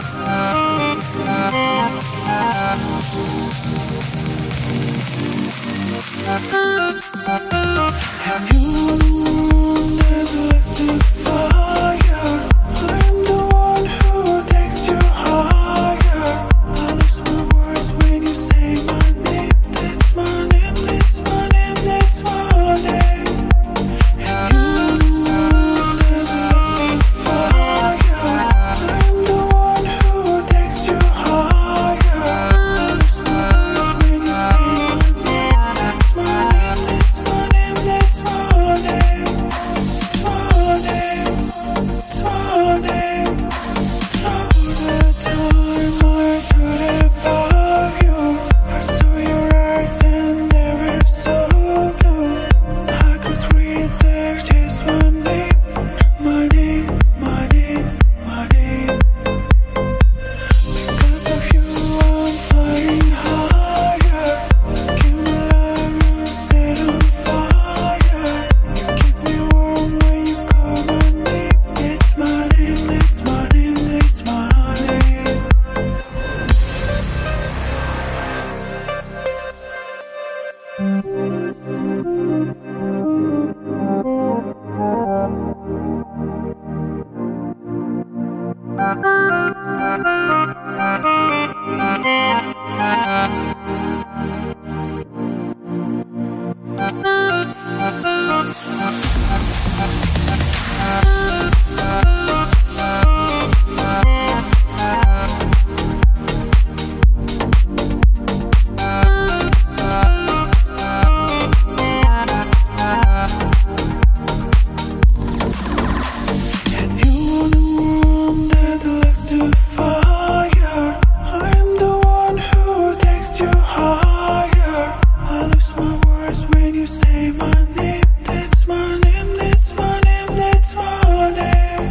Have you that likes to fire? I'm the one who takes you higher. I lose my words when you say my name. That's my name, that's my name, that's my name. And you that likes to fire. I'm the one who takes you higher. I lose my words when you say my name. That's my name, that's my name, that's my name. It's my name, it's my name. All the time I thought about you. I saw your eyes and they were so blue. I could read there just one name. My name, my name, my name. Because of you I'm flying higher. Keep me alive, you set on fire. You keep me warm when you call my name. It's my name, that's my name, that's my name. And you're the one that likes to fire. I'm the one who takes you higher. I lose my words when you say my name. That's my name, that's my name, that's my name.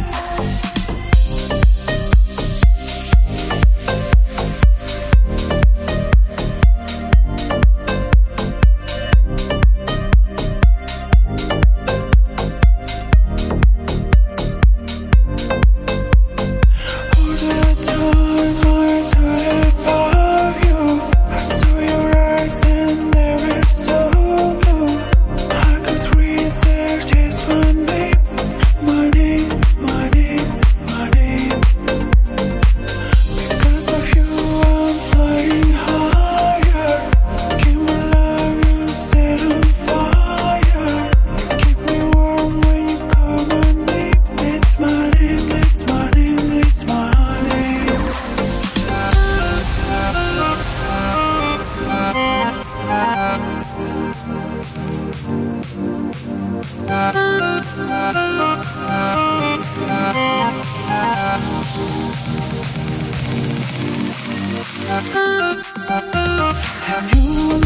All the time I thought about you. I saw your eyes and they were so blue. I could read there just one name. My name, my name, my name. Because of you I'm flying higher. Keep me alive, you set on fire. You keep me warm when you call my name. That's my name, that's my name, that's my name. Have you